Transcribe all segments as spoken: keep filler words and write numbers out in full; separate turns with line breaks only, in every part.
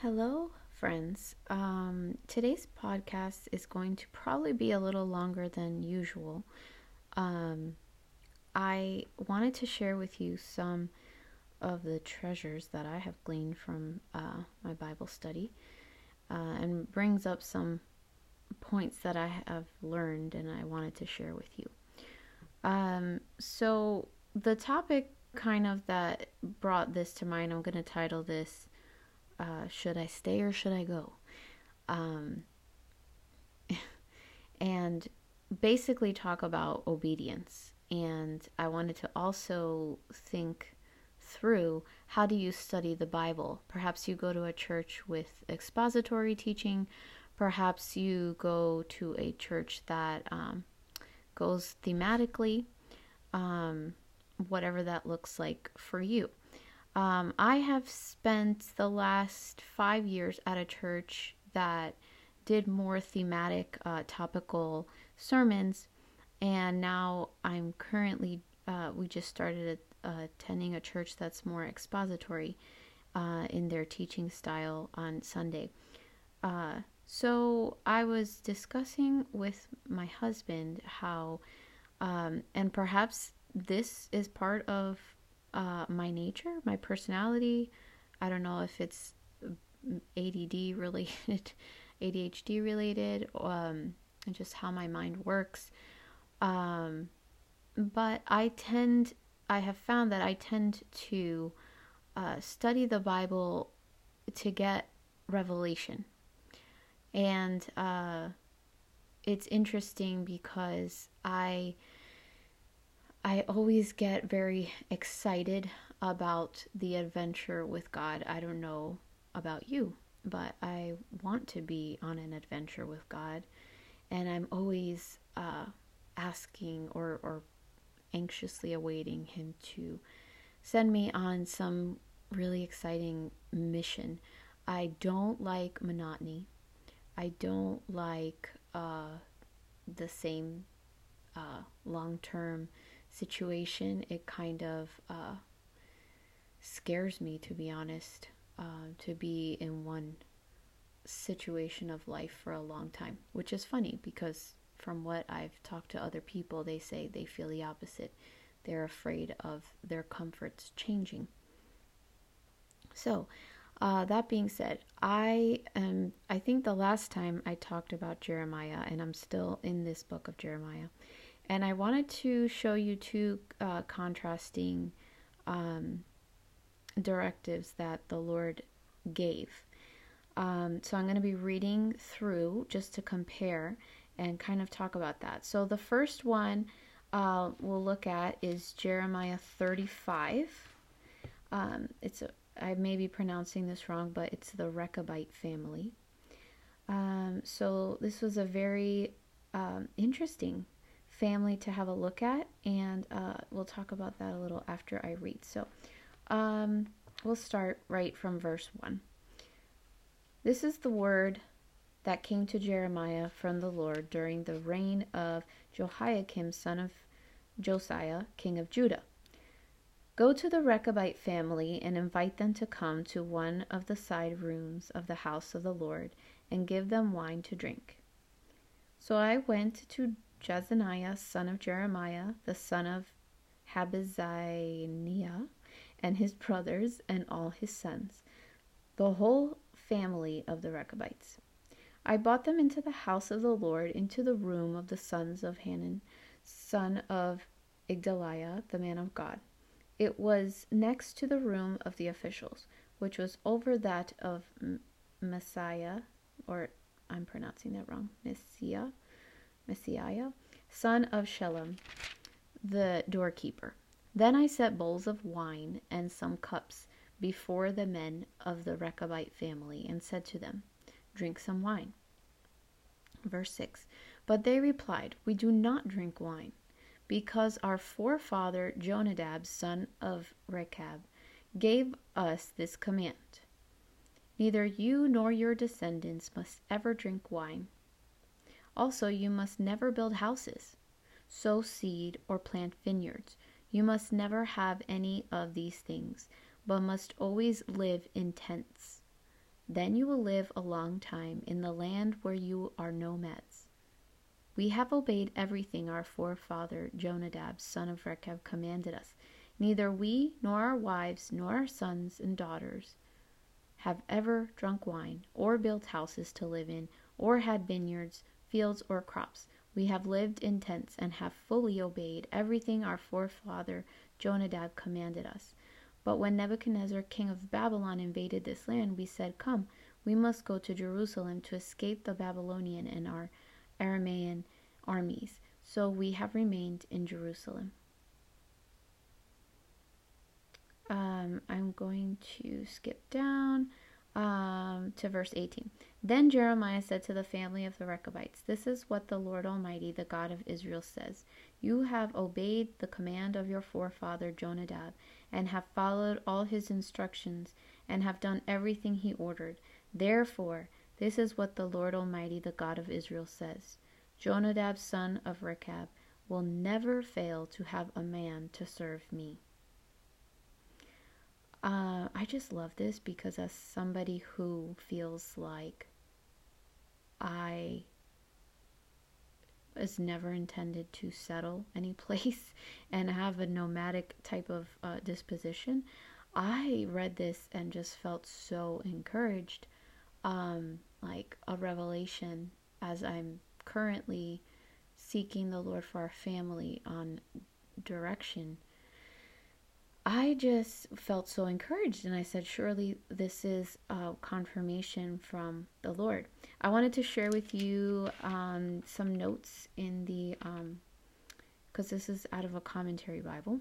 Hello, friends. Um, today's podcast is going to probably be a little longer than usual. Um, I wanted to share with you some of the treasures that I have gleaned from uh, my Bible study uh, and brings up some points that I have learned and I wanted to share with you. Um, so, the topic kind of that brought this to mind, I'm going to title this uh, Should I Stay or Should I Go? Um, and basically talk about obedience. And I wanted to also think through, how do you study the Bible? Perhaps you go to a church with expository teaching. Perhaps you go to a church that um, goes thematically, um, whatever that looks like for you. Um, I have spent the last five years at a church that did more thematic, uh, topical sermons, and now I'm currently, uh, we just started uh, attending a church that's more expository uh, in their teaching style on Sunday. Uh, so I was discussing with my husband how, um, and perhaps this is part of uh, my nature, my personality. I don't know if it's A D D related, A D H D related, um, and just how my mind works. Um, but I tend, I have found that I tend to uh, study the Bible to get revelation. And uh, it's interesting because I I always get very excited about the adventure with God. I don't know about you, but I want to be on an adventure with God. And I'm always uh, asking or, or anxiously awaiting Him to send me on some really exciting mission. I don't like monotony. I don't like uh, the same uh, long-term situation. It kind of uh, scares me, to be honest, uh, to be in one situation of life for a long time, which is funny because from what I've talked to other people, they say they feel the opposite. They're afraid of their comforts changing. So, uh, that being said, I am, I think the last time I talked about Jeremiah, and I'm still in this book of Jeremiah, and I wanted to show you two uh, contrasting um, directives that the Lord gave. Um, so I'm going to be reading through just to compare and kind of talk about that. So the first one uh, we'll look at is Jeremiah thirty-five. Um, it's a, I may be pronouncing this wrong, but it's the Rechabite family. Um, so this was a very um, interesting family to have a look at, and uh, we'll talk about that a little after I read. So um, we'll start right from verse one. This is the word that came to Jeremiah from the Lord during the reign of Jehoiakim, son of Josiah, king of Judah. Go to the Rechabite family and invite them to come to one of the side rooms of the house of the Lord and give them wine to drink. So I went to Jezaniah, son of Jeremiah, the son of Habazziniah, and his brothers and all his sons, the whole family of the Rechabites. I brought them into the house of the Lord, into the room of the sons of Hanan, son of Igdaliah, the man of God. It was next to the room of the officials, which was over that of Messiah, or I'm pronouncing that wrong, Messiah, Messiah, son of Shelem, the doorkeeper. Then I set bowls of wine and some cups before the men of the Rechabite family and said to them, drink some wine. Verse six. But they replied, we do not drink wine, because our forefather Jonadab, son of Rechab, gave us this command. Neither you nor your descendants must ever drink wine. Also, you must never build houses, sow seed, or plant vineyards. You must never have any of these things, but must always live in tents. Then you will live a long time in the land where you are nomads. We have obeyed everything our forefather Jonadab, son of Rechab, commanded us. Neither we, nor our wives, nor our sons and daughters have ever drunk wine, or built houses to live in, or had vineyards, fields, or crops. We have lived in tents and have fully obeyed everything our forefather Jonadab commanded us. But when Nebuchadnezzar, king of Babylon, invaded this land, we said, Come, we must go to Jerusalem to escape the Babylonian and our Aramean armies. So we have remained in Jerusalem. Um, I'm going to skip down um, to verse eighteen. Then Jeremiah said to the family of the Rechabites, This is what the Lord Almighty, the God of Israel, says. You have obeyed the command of your forefather Jonadab, and have followed all his instructions, and have done everything he ordered. Therefore, this is what the Lord Almighty, the God of Israel, says. Jonadab, son of Rechab, will never fail to have a man to serve me. Uh, I just love this because as somebody who feels like I was never intended to settle any place and have a nomadic type of uh, disposition, I read this and just felt so encouraged, um, like a revelation as I'm currently seeking the Lord for our family on direction. I just felt so encouraged, and I said, surely this is a confirmation from the Lord. I wanted to share with you um, some notes in the, um, because this is out of a commentary Bible.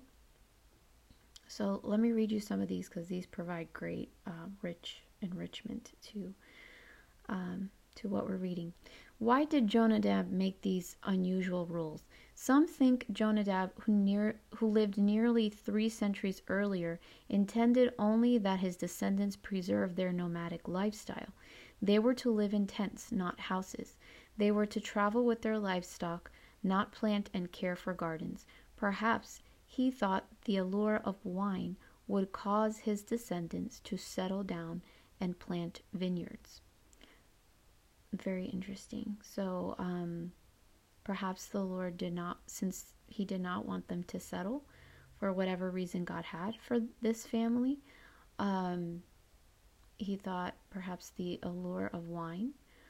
So let me read you some of these, because these provide great, uh, rich enrichment to, um, to what we're reading. Why did Jonadab make these unusual rules? Some think Jonadab, who near who lived nearly three centuries earlier, intended only that his descendants preserve their nomadic lifestyle. They were to live in tents, not houses. They were to travel with their livestock, not plant and care for gardens. Perhaps he thought the allure of wine would cause his descendants to settle down and plant vineyards. Very interesting. So, um, perhaps the Lord did not, since he did not want them to settle for whatever reason God had for this family, um, he thought perhaps the allure of wine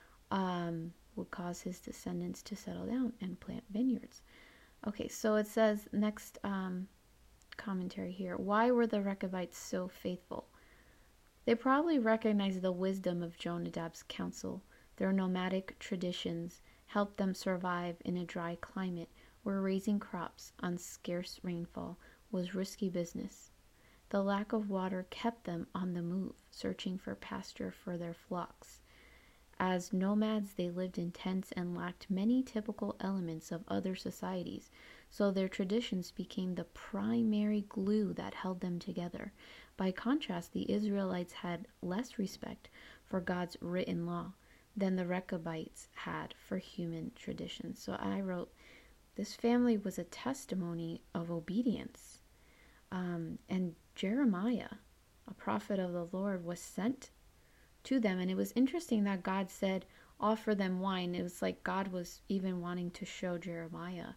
um, would cause his descendants to settle down and plant vineyards. Okay, so it says, next um, commentary here, why were the Rechabites so faithful? They probably recognized the wisdom of Jonadab's counsel. Their nomadic traditions helped them survive in a dry climate where raising crops on scarce rainfall was risky business. The lack of water kept them on the move, searching for pasture for their flocks. As nomads, they lived in tents and lacked many typical elements of other societies, so their traditions became the primary glue that held them together. By contrast, the Israelites had less respect for God's written law than the Rechabites had for human traditions. So I wrote, this family was a testimony of obedience. Um, and Jeremiah, a prophet of the Lord, was sent to them. And it was interesting that God said, offer them wine. It was like God was even wanting to show Jeremiah.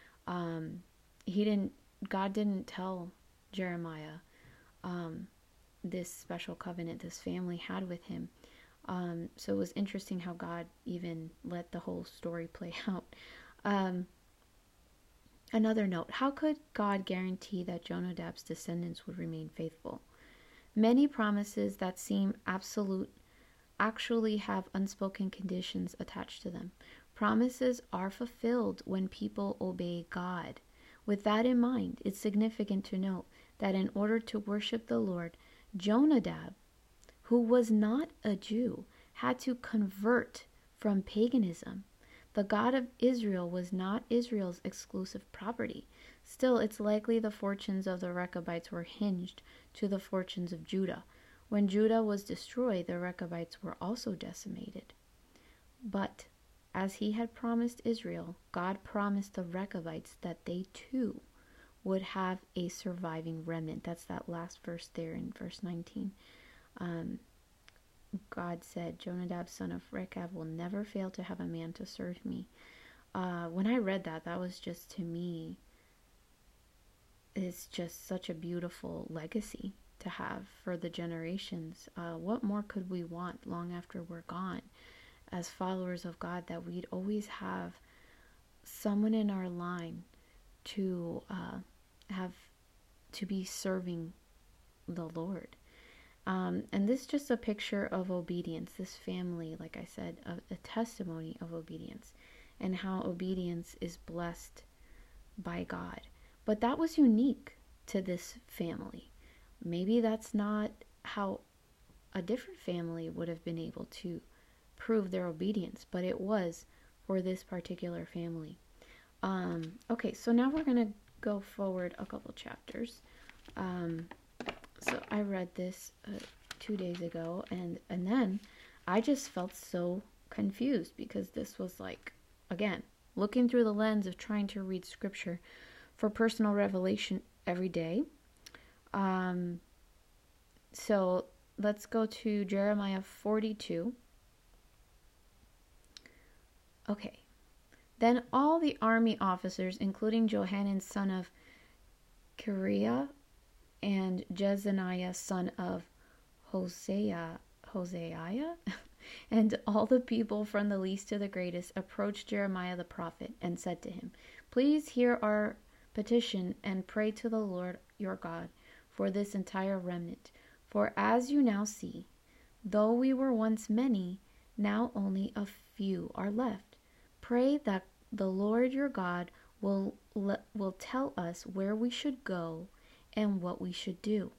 Um, he didn't, God didn't tell Jeremiah um, this special covenant this family had with him. Um, so it was interesting how God even let the whole story play out. Um, another note, how could God guarantee that Jonadab's descendants would remain faithful? Many promises that seem absolute actually have unspoken conditions attached to them. Promises are fulfilled when people obey God. With that in mind, it's significant to note that in order to worship the Lord, Jonadab, who was not a Jew, had to convert from paganism. The God of Israel was not Israel's exclusive property. Still, it's likely the fortunes of the Rechabites were hinged to the fortunes of Judah. When Judah was destroyed, the Rechabites were also decimated. But, as he had promised Israel, God promised the Rechabites that they too would have a surviving remnant. That's that last verse there in verse nineteen. Um, God said, Jonadab, son of Rechab, will never fail to have a man to serve me. Uh, when I read that, that was just, to me, it's just such a beautiful legacy to have for the generations. Uh, what more could we want long after we're gone as followers of God, that we'd always have someone in our line to uh, have to be serving the Lord. Um, and this is just a picture of obedience. This family, like I said, a, a testimony of obedience, and how obedience is blessed by God. But that was unique to this family. Maybe that's not how a different family would have been able to prove their obedience, but it was for this particular family. Um, okay, so now we're going to go forward a couple chapters. Um, so I read this uh, two days ago, and, and then I just felt so confused, because this was like, again, looking through the lens of trying to read scripture for personal revelation every day. Um, so let's go to Jeremiah forty-two. Okay. Then all the army officers, including Johanan son of Kareah and Jezaniah son of Hosea, Hosea, and all the people from the least to the greatest approached Jeremiah the prophet and said to him, "Please hear our petition and pray to the Lord your God for this entire remnant. For as you now see, though we were once many, now only a few are left. Pray that the Lord your God will will tell us where we should go and what we should do."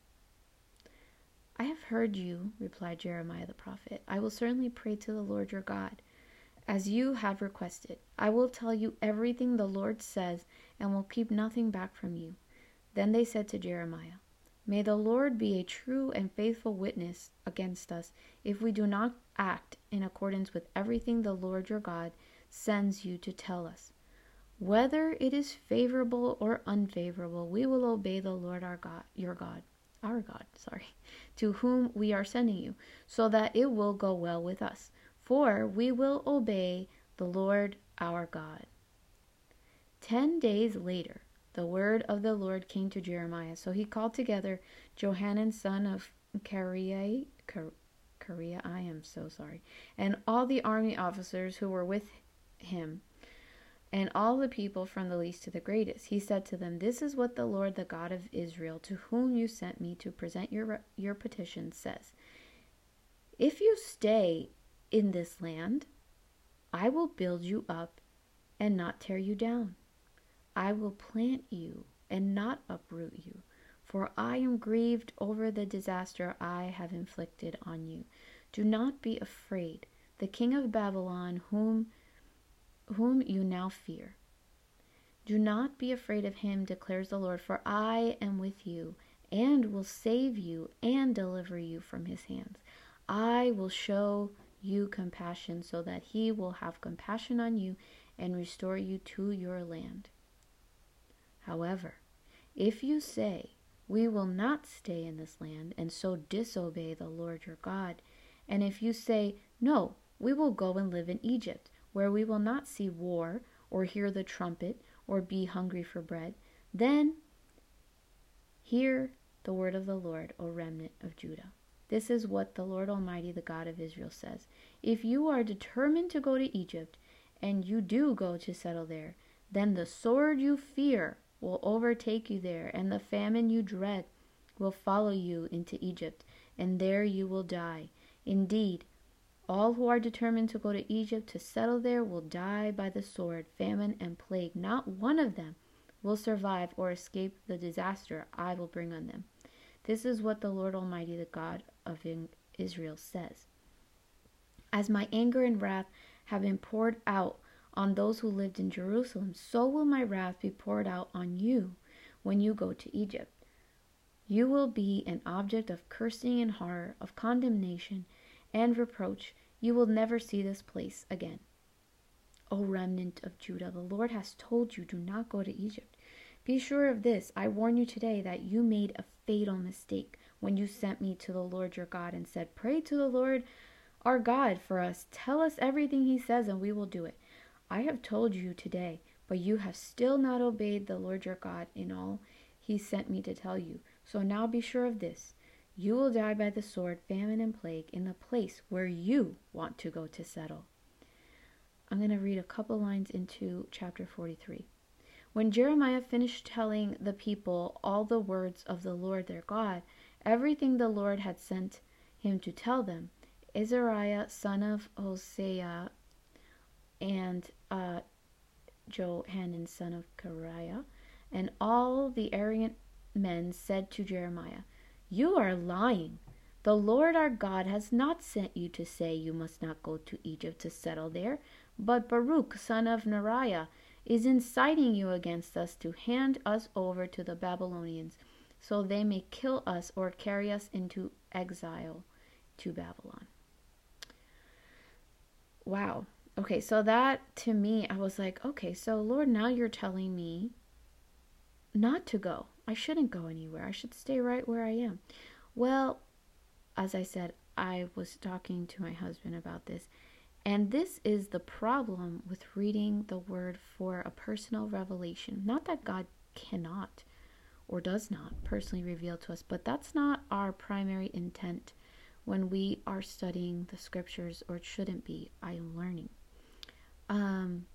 "I have heard you," replied Jeremiah the prophet. "I will certainly pray to the Lord your God, as you have requested. I will tell you everything the Lord says and will keep nothing back from you." Then they said to Jeremiah, "May the Lord be a true and faithful witness against us if we do not act in accordance with everything the Lord your God sends you to tell us. Whether it is favorable or unfavorable, we will obey the Lord our God, your God, our God, sorry, to whom we are sending you, so that it will go well with us. For we will obey the Lord our God." Ten days later, the word of the Lord came to Jeremiah. So he called together Johanan son of Kareah, Kareah, I am so sorry, and all the army officers who were with him, and all the people from the least to the greatest. He said to them, "This is what the Lord, the God of Israel, to whom you sent me to present your your petition, says. If you stay in this land, I will build you up and not tear you down. I will plant you and not uproot you, for I am grieved over the disaster I have inflicted on you. Do not be afraid, the king of Babylon, whom whom you now fear. Do not be afraid of him, declares the Lord, for I am with you and will save you and deliver you from his hands. I will show you compassion so that he will have compassion on you and restore you to your land. However, if you say, 'We will not stay in this land,' and so disobey the Lord your God, and if you say, 'No, we will go and live in Egypt, where we will not see war or hear the trumpet or be hungry for bread,' then hear the word of the Lord, O remnant of Judah. This is what the Lord Almighty, the God of Israel, says. If you are determined to go to Egypt, and you do go to settle there, then the sword you fear will overtake you there, and the famine you dread will follow you into Egypt, and there you will die. Indeed, all who are determined to go to Egypt to settle there will die by the sword, famine, and plague. Not one of them will survive or escape the disaster I will bring on them. This is what the Lord Almighty, the God of Israel, says. As my anger and wrath have been poured out on those who lived in Jerusalem, so will my wrath be poured out on you when you go to Egypt. You will be an object of cursing and horror, of condemnation and reproach. You will never see this place again. O remnant of Judah, the Lord has told you, do not go to Egypt. Be sure of this, I warn you today that you made a fatal mistake when you sent me to the Lord your God and said, pray to the Lord our God for us. Tell us everything he says and we will do it. I have told you today, but you have still not obeyed the Lord your God in all he sent me to tell you. So now be sure of this. You will die by the sword, famine, and plague in the place where you want to go to settle. I'm going to read a couple lines into chapter forty-three. When Jeremiah finished telling the people all the words of the Lord their God, everything the Lord had sent him to tell them, Azariah, son of Hosea, and uh, Johanan, son of Kareah, and all the arrogant men said to Jeremiah, you are lying. The Lord our God has not sent you to say you must not go to Egypt to settle there, but Baruch, son of Neriah, is inciting you against us to hand us over to the Babylonians, so they may kill us or carry us into exile to Babylon. Wow. Okay, so that to me, I was like, okay, so Lord, now you're telling me not to go. I shouldn't go anywhere. I should stay right where I am. Well, as I said, I was talking to my husband about this, and this is the problem with reading the word for a personal revelation. Not that God cannot or does not personally reveal to us, but that's not our primary intent when we are studying the scriptures, or it shouldn't be. I am learning. Um,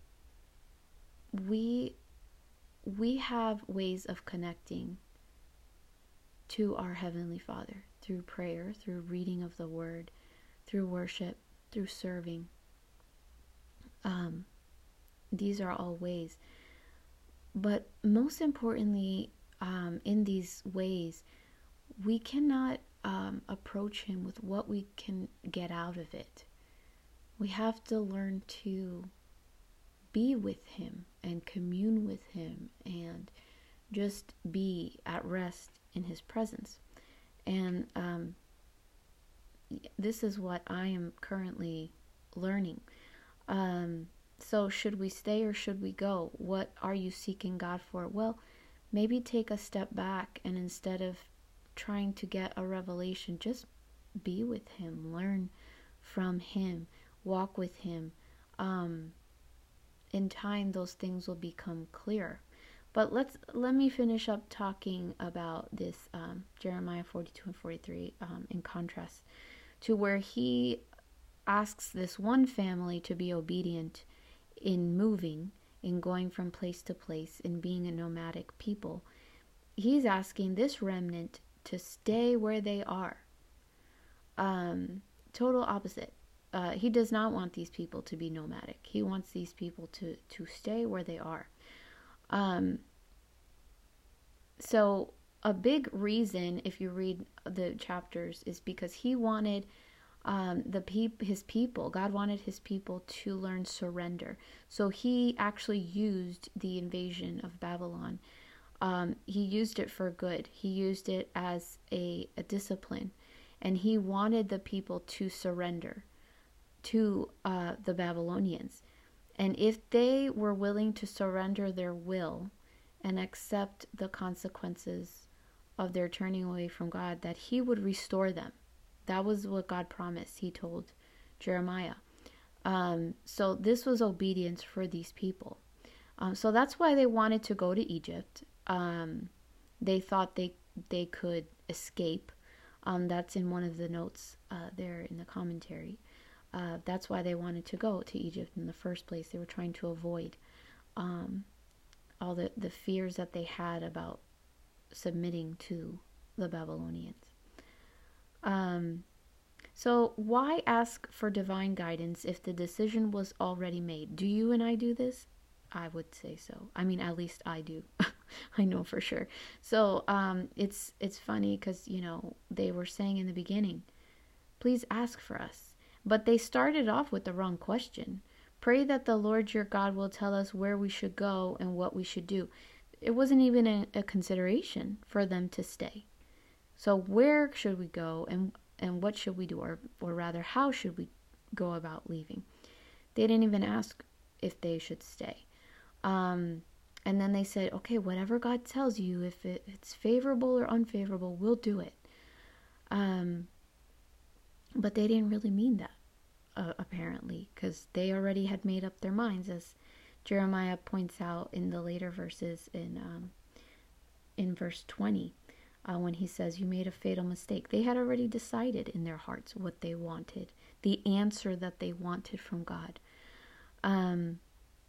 we we have ways of connecting to our Heavenly Father through prayer, through reading of the Word, through worship, through serving. Um, these are all ways. But most importantly, um, in these ways, we cannot um, approach Him with what we can get out of it. We have to learn to be with Him and commune with Him and just be at rest in His presence. And um, this is what I am currently learning. Um, so should we stay or should we go? What are you seeking God for? Well, maybe take a step back, and instead of trying to get a revelation, just be with Him, learn from Him, walk with Him. Um, in time, those things will become clear. But let's let me finish up talking about this um, Jeremiah forty-two and forty-three um, in contrast to where he asks this one family to be obedient in moving, in going from place to place, in being a nomadic people. He's asking this remnant to stay where they are. Um, total opposite. Uh, he does not want these people to be nomadic. He wants these people to, to stay where they are. Um, so a big reason, if you read the chapters, is because he wanted um, the peop- his people, God wanted his people to learn surrender. So he actually used the invasion of Babylon. Um, he used it for good. He used it as a, a discipline. And he wanted the people to surrender to uh, the Babylonians. And if they were willing to surrender their will and accept the consequences of their turning away from God, that he would restore them. That was what God promised. He told Jeremiah. Um, so this was obedience for these people. Um, so that's why they wanted to go to Egypt. Um, they thought they they could escape. Um, that's in one of the notes uh, there in the commentary. Uh, that's why they wanted to go to Egypt in the first place. They were trying to avoid um, all the, the fears that they had about submitting to the Babylonians. Um, so why ask for divine guidance if the decision was already made? Do you and I do this? I would say so. I mean, at least I do. I know for sure. So um, it's it's funny because, you know, they were saying in the beginning, please ask for us. But they started off with the wrong question. Pray that the Lord your God will tell us where we should go and what we should do. It wasn't even a, a consideration for them to stay. So where should we go and and what should we do? Or, or rather, how should we go about leaving? They didn't even ask if they should stay. Um, and then they said, okay, whatever God tells you, if it, it's favorable or unfavorable, we'll do it. Um, but they didn't really mean that, uh, apparently, because they already had made up their minds, as Jeremiah points out in the later verses in um, in verse twenty, uh, when he says, "You made a fatal mistake." They had already decided in their hearts what they wanted, the answer that they wanted from God. Um,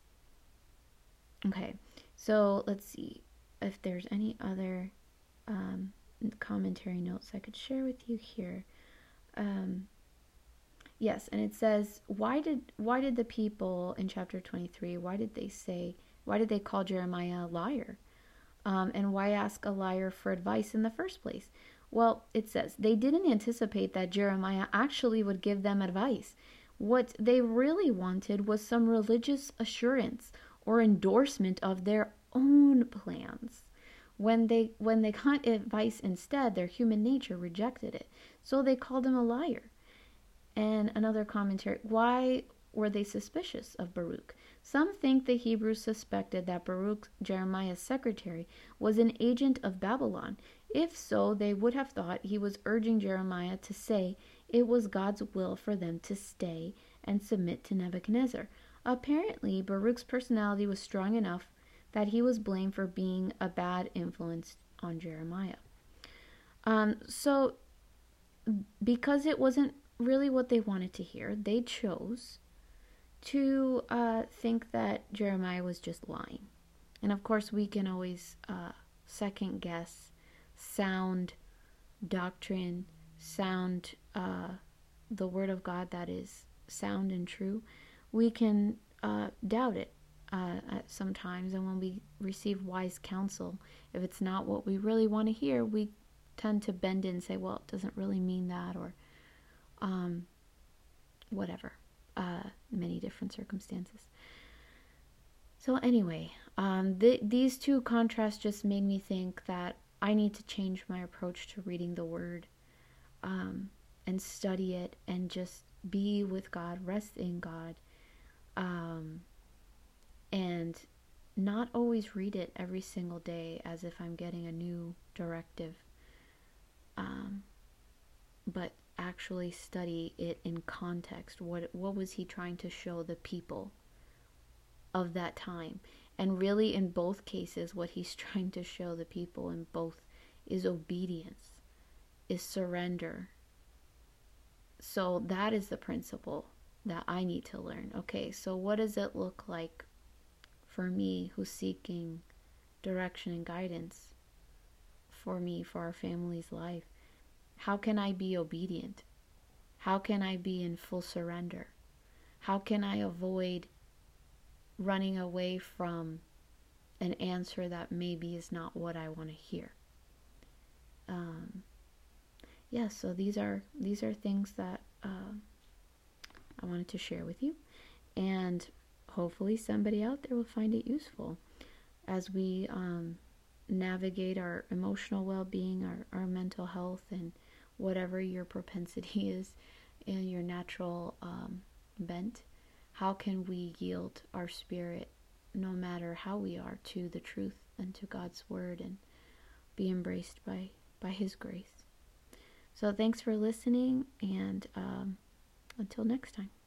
okay, so let's see if there's any other um, commentary notes I could share with you here. Um, yes, and it says, why did why did the people in chapter twenty-three, why did they say, why did they call Jeremiah a liar? Um, and why ask a liar for advice in the first place? Well, it says they didn't anticipate that Jeremiah actually would give them advice. What they really wanted was some religious assurance or endorsement of their own plans. When they when they got advice instead, their human nature rejected it. So they called him a liar. And another commentary, why were they suspicious of Baruch? Some think the Hebrews suspected that Baruch, Jeremiah's secretary, was an agent of Babylon. If so, they would have thought he was urging Jeremiah to say it was God's will for them to stay and submit to Nebuchadnezzar. Apparently, Baruch's personality was strong enough that he was blamed for being a bad influence on Jeremiah. Um, so, because it wasn't really what they wanted to hear, they chose to uh, think that Jeremiah was just lying. And of course, we can always uh, second guess sound doctrine, sound uh, the word of God that is sound and true. We can uh, doubt it uh, at sometimes, and when we receive wise counsel, if it's not what we really want to hear, we tend to bend it and say, well, it doesn't really mean that, or um, whatever. Uh, many different circumstances. So anyway, um, th- these two contrasts just made me think that I need to change my approach to reading the Word, um, and study it, and just be with God, rest in God, um, and not always read it every single day as if I'm getting a new directive, um, but actually study it in context. What what was he trying to show the people of that time? And really, in both cases, what he's trying to show the people in both is obedience, is surrender. So that is the principle that I need to learn. Okay, so what does it look like for me who's seeking direction and guidance for me, for our family's life? How can I be obedient? How can I be in full surrender? How can I avoid running away from an answer that maybe is not what I want to hear? Um, yeah, so these are these are things that uh, I wanted to share with you, and hopefully somebody out there will find it useful as we um, navigate our emotional well-being, our, our mental health, and whatever your propensity is and your natural um, bent. How can we yield our spirit, no matter how we are, to the truth and to God's word, and be embraced by, by his grace? So thanks for listening, and um, until next time.